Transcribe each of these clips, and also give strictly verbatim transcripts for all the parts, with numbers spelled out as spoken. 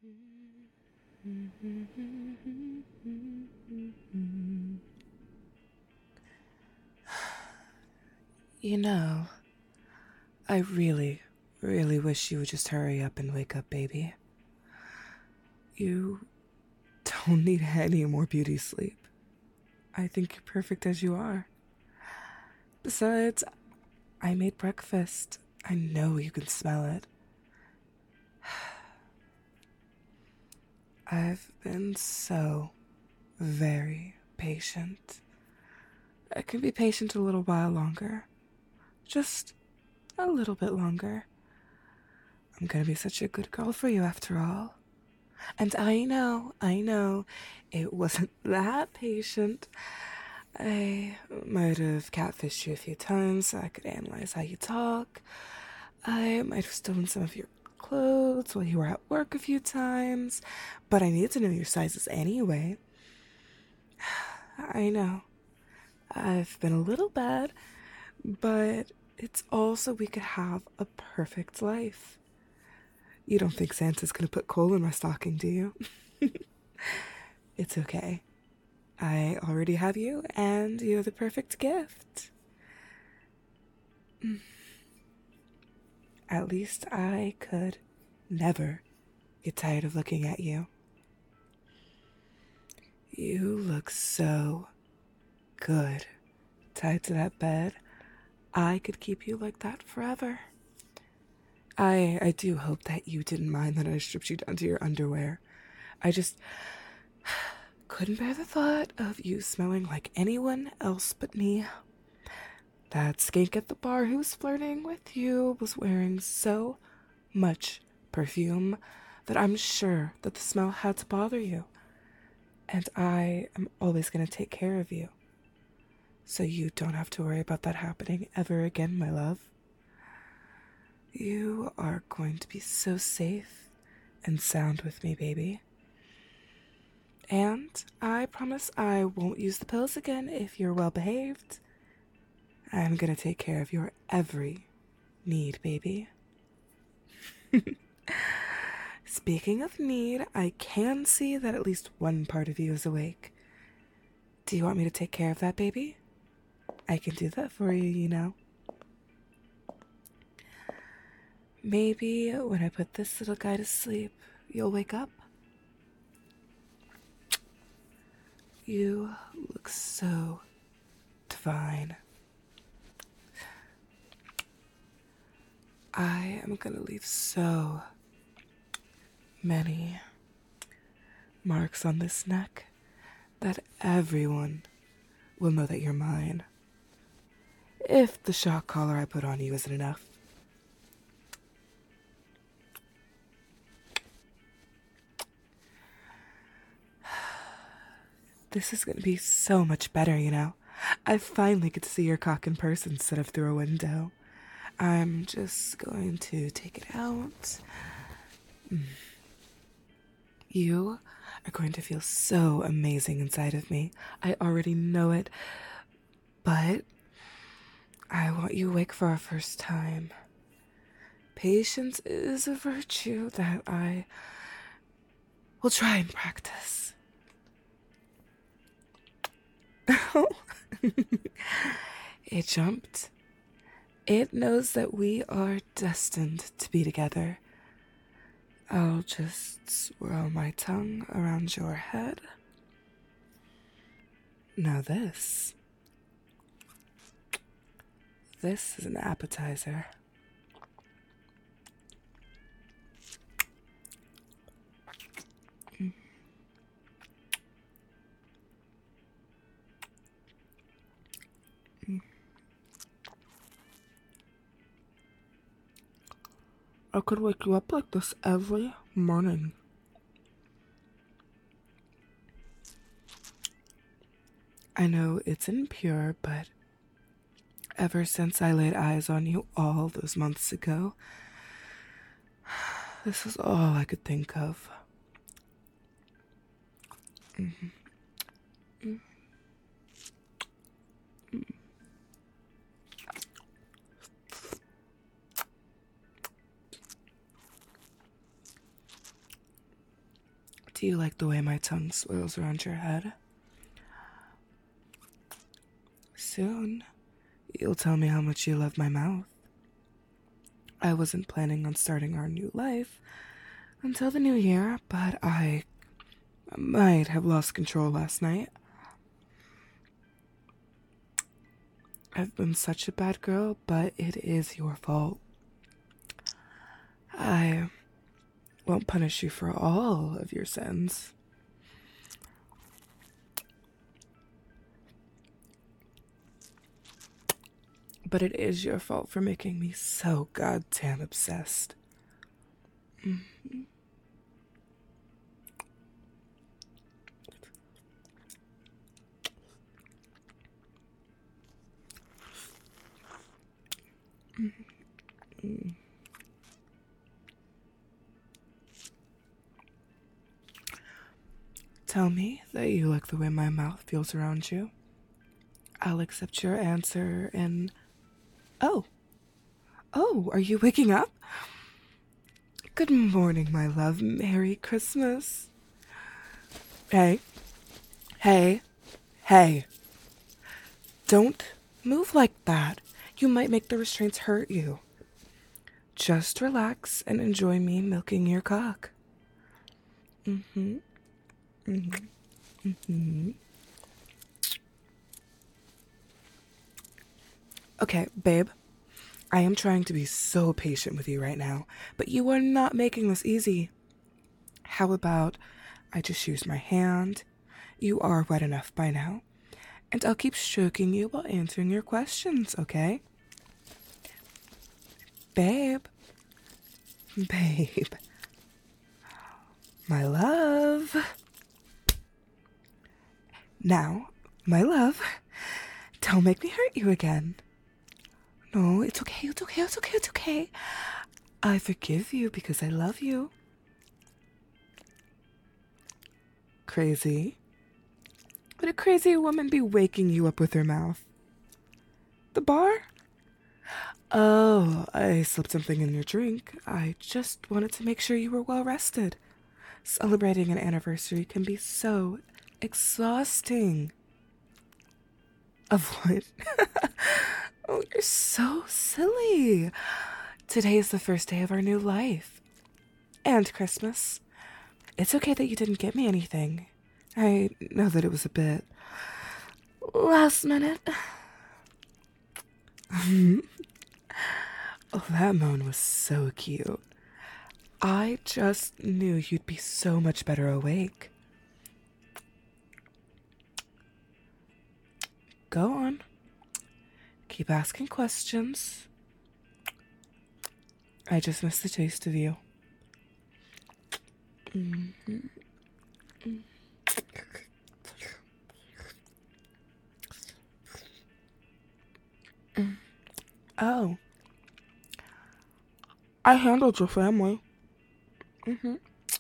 You know, I really, really wish you would just hurry up and wake up, baby. You don't need any more beauty sleep. I think you're perfect as you are. Besides, I made breakfast. I know you can smell it. I've been so very patient. I can be patient a little while longer. Just a little bit longer. I'm gonna be such a good girl for you after all. And I know, I know, it wasn't that patient. I might have catfished you a few times so I could analyze how you talk. I might have stolen some of your clothes while you were at work a few times, but I need to know your sizes anyway. I know. I've been a little bad, but it's all so we could have a perfect life. You don't think Santa's gonna put coal in my stocking, do you? It's okay. I already have you, and you're the perfect gift. At least I could never get tired of looking at you. You look so good tied to that bed. I could keep you like that forever. I I do hope that you didn't mind that I stripped you down to your underwear. I just couldn't bear the thought of you smelling like anyone else but me. That skink at the bar who was flirting with you was wearing so much perfume that I'm sure that the smell had to bother you. And I am always going to take care of you. So you don't have to worry about that happening ever again, my love. You are going to be so safe and sound with me, baby. And I promise I won't use the pills again if you're well behaved. I'm gonna take care of your every need, baby. Speaking of need, I can see that at least one part of you is awake. Do you want me to take care of that, baby? I can do that for you, you know. Maybe when I put this little guy to sleep, you'll wake up. You look so divine. I am gonna leave so many marks on this neck that everyone will know that you're mine. If the shock collar I put on you isn't enough. This is gonna be so much better, you know. I finally get to see your cock in person instead of through a window. I'm just going to take it out. You are going to feel so amazing inside of me. I already know it. But I want you awake for our first time. Patience is a virtue that I will try and practice. It jumped. It knows that we are destined to be together. I'll just swirl my tongue around your head. Now this. This is an appetizer. Mm. Mm. I could wake you up like this every morning. I know it's impure, but ever since I laid eyes on you all those months ago, this is all I could think of. Mm-hmm. Mm-hmm. Do you like the way my tongue swirls around your head? Soon, you'll tell me how much you love my mouth. I wasn't planning on starting our new life until the new year, but I might have lost control last night. I've been such a bad girl, but it is your fault. I won't punish you for all of your sins. But it is your fault for making me so goddamn obsessed. Mm-hmm. Mm-hmm. Tell me that you like the way my mouth feels around you. I'll accept your answer in... Oh. Oh, are you waking up? Good morning, my love. Merry Christmas. Hey. Hey. Hey. Don't move like that. You might make the restraints hurt you. Just relax and enjoy me milking your cock. Mm-hmm. Mm-hmm. Mm-hmm. Okay, babe. I am trying to be so patient with you right now, but you are not making this easy. How about I just use my hand? You are wet enough by now. And I'll keep stroking you while answering your questions, okay? Babe. Babe. My love. Now, my love, don't make me hurt you again. No, it's okay, it's okay, it's okay, it's okay. I forgive you because I love you. Crazy? Would a crazy woman be waking you up with her mouth? The bar? Oh, I slipped something in your drink. I just wanted to make sure you were well rested. Celebrating an anniversary can be so exhausting. Of what? Oh, you're so silly. Today is the first day of our new life. And Christmas. It's okay that you didn't get me anything. I know that it was a bit last minute. Oh, that moan was so cute. I just knew you'd be so much better awake. Go on. Keep asking questions. I just miss the taste of you. Mm-hmm. Mm. Oh. I handled your family. Mm-hmm.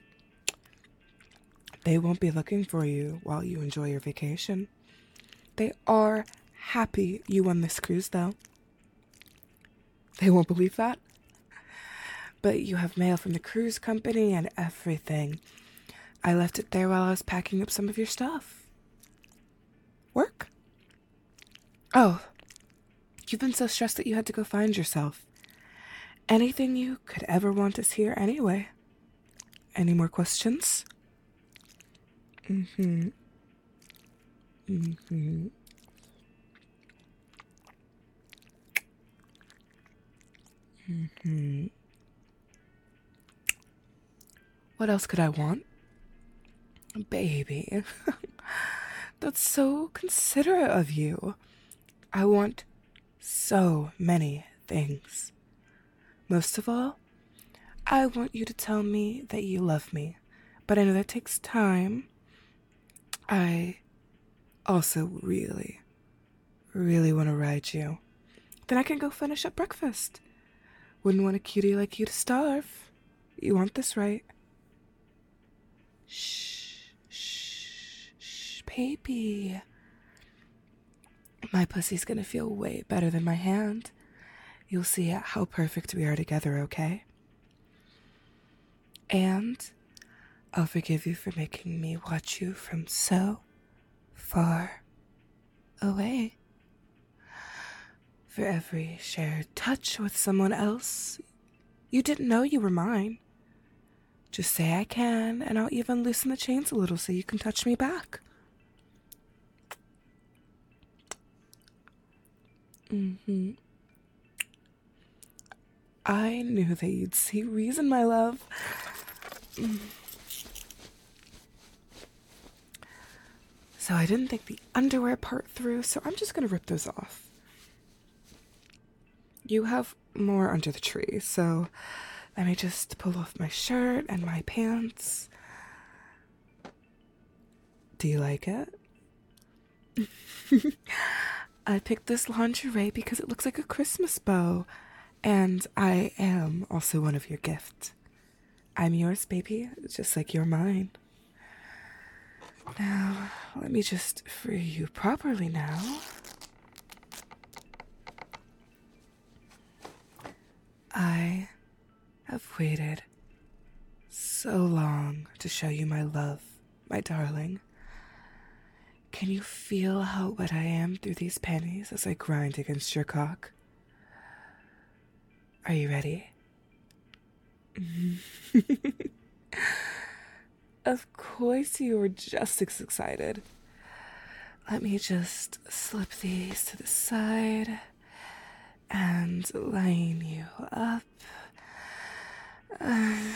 They won't be looking for you while you enjoy your vacation. They are happy you won this cruise, though. They won't believe that. But you have mail from the cruise company and everything. I left it there while I was packing up some of your stuff. Work? Oh, you've been so stressed that you had to go find yourself. Anything you could ever want is here anyway. Any more questions? Mm-hmm. Mm-hmm. Mm-hmm. What else could I want? Baby. That's so considerate of you. I want so many things. Most of all, I want you to tell me that you love me. But I know that takes time. I also really, really want to ride you. Then I can go finish up breakfast. Wouldn't want a cutie like you to starve. You want this, right? Shh, shh, shh, baby. My pussy's gonna feel way better than my hand. You'll see how perfect we are together, okay? And I'll forgive you for making me watch you from so far away. For every shared touch with someone else, you didn't know you were mine. Just say I can, and I'll even loosen the chains a little so you can touch me back. Mm-hmm. I knew that you'd see reason, my love. Mm. So I didn't think the underwear part through, so I'm just gonna rip those off. You have more under the tree, so let me just pull off my shirt and my pants. Do you like it? I picked this lingerie because it looks like a Christmas bow, and I am also one of your gifts. I'm yours, baby, just like you're mine. Now, let me just free you properly now. I have waited so long to show you my love, my darling. Can you feel how wet I am through these panties as I grind against your cock? Are you ready? Of course you were just as excited. Let me just slip these to the side and line you up. And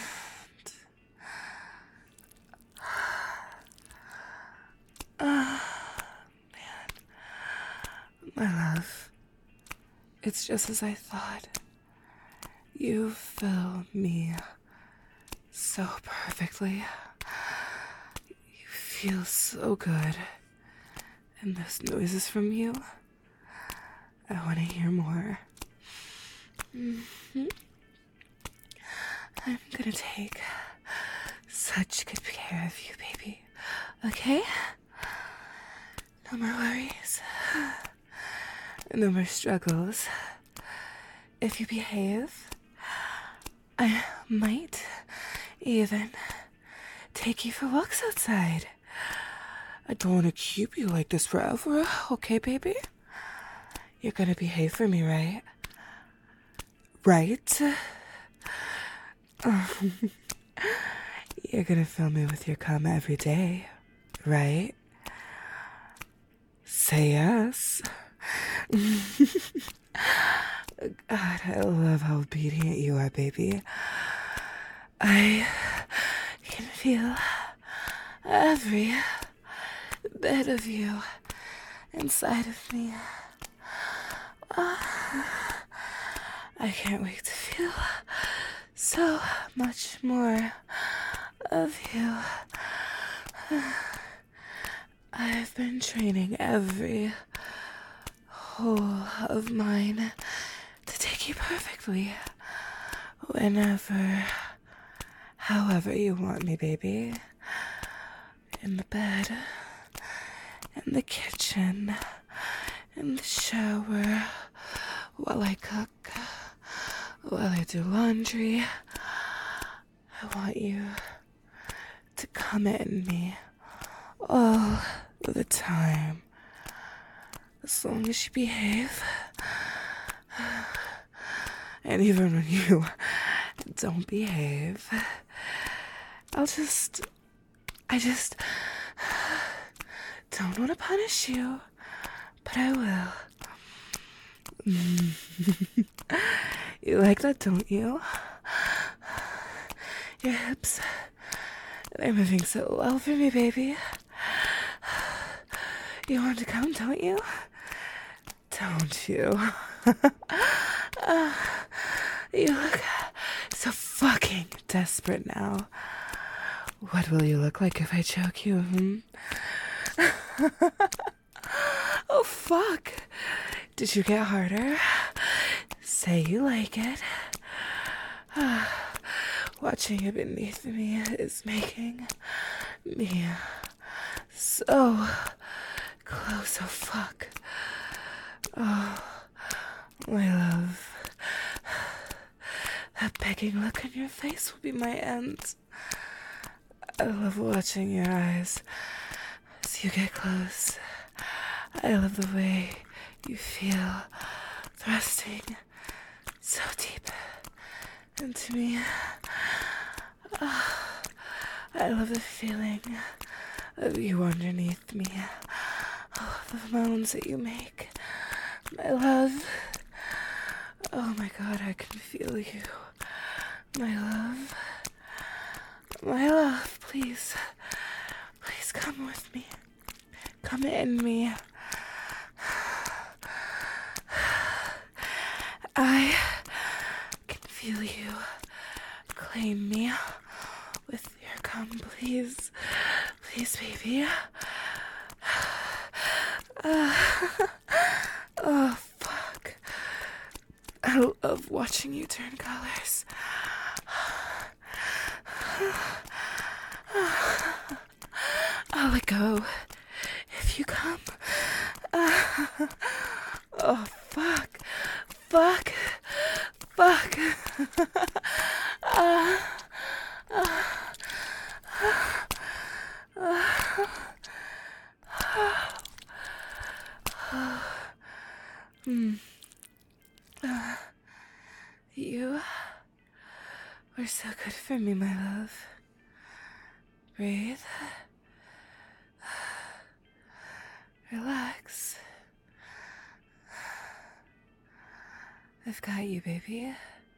oh, man. My love, it's just as I thought. You fill me so perfectly. You feel so good. And those noises from you, I want to hear more. Mm-hmm. I'm gonna take such good care of you, baby. Okay? No more worries. No more struggles. If you behave, I might even take you for walks outside. I don't want to keep you like this forever, okay, baby? You're gonna behave for me, right? Right? You're gonna fill me with your cum every day, right? Say yes. God, I love how obedient you are, baby. I can feel every bit of you inside of me. Oh, I can't wait to feel so much more of you. I've been training every hole of mine to take you perfectly whenever, however you want me, baby. In the bed, in the kitchen, in the shower, while I cook, while I do laundry. I want you to come at me all the time. As long as you behave. And even when you don't behave, I'll just, I just don't want to punish you, but I will. You like that, don't you? Your hips, they're moving so well for me, baby. You want to come, don't you? Don't you? uh, you look so fucking desperate now. What will you look like if I choke you, hmm? Oh, fuck. Did you get harder? Say you like it. Watching it beneath me is making me so close. Oh, fuck. Oh, my love. That begging look on your face will be my end. I love watching your eyes as you get close. I love the way you feel thrusting so deep into me. Oh, I love the feeling of you underneath me. I love the moans that you make. My love. Oh my god, I can feel you. My love. My love, please. Please come with me. Come in me. I can feel you claim me with your cum, please. Please, baby. Uh, oh, fuck. I love watching you turn colors. I'll let go if you come. Uh, oh, fuck. Fuck. Fuck. uh, uh, Hmm. Uh, you were so good for me, my love. Breathe. Relax. I've got you, baby.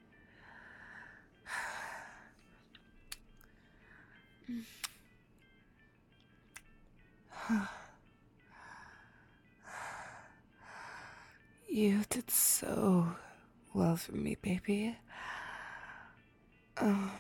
You did so well for me, baby. Um,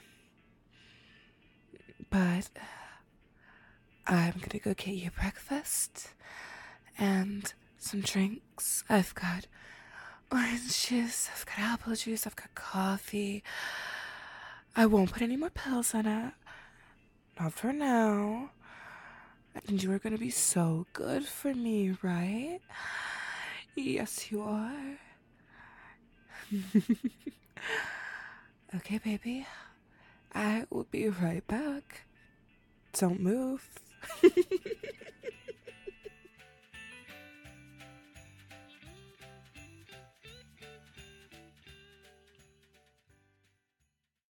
but I'm gonna go get you breakfast and some drinks. I've got orange juice, I've got apple juice, I've got coffee. I won't put any more pills in it. Not for now. And you are gonna be so good for me, right? Yes, you are. Okay, baby. I will be right back. Don't move.